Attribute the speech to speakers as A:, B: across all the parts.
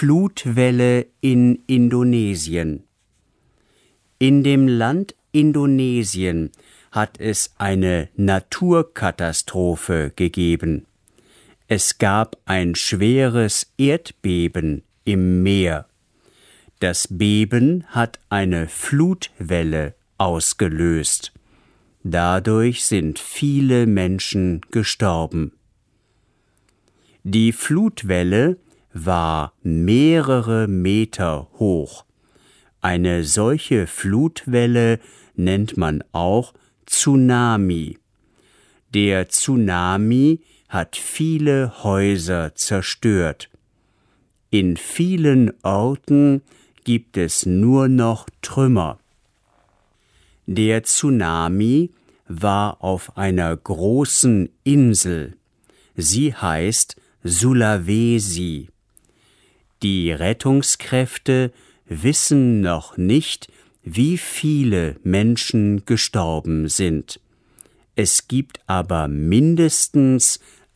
A: Flutwelle in Indonesien. In dem Land Indonesien hat es eine Naturkatastrophe gegeben. Es gab ein schweres Erdbeben im Meer. Das Beben hat eine Flutwelle ausgelöst. Dadurch sind viele Menschen gestorben. Die Flutwelle war mehrere Meter hoch. Eine solche Flutwelle nennt man auch Tsunami. Der Tsunami hat viele Häuser zerstört. In vielen Orten gibt es nur noch Trümmer. Der Tsunami war auf einer großen Insel. Sie heißt Sulawesi. Die Rettungskräfte wissen noch nicht, wie viele Menschen gestorben sind. Es gibt aber mindestens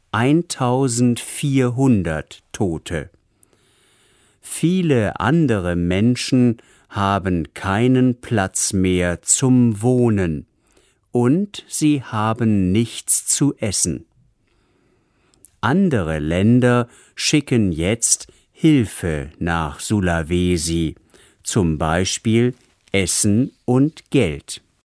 A: 1400 Tote. Viele andere Menschen haben keinen Platz mehr zum Wohnen und sie haben nichts zu essen. Andere Länder schicken jetzt Hilfe nach Sulawesi, zum Beispiel Essen und Geld.